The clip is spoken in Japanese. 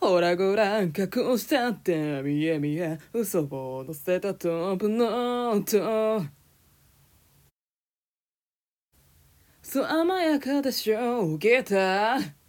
ほらごらん隠したって見え見え嘘を乗せたトップノートそう甘やかでしょうギター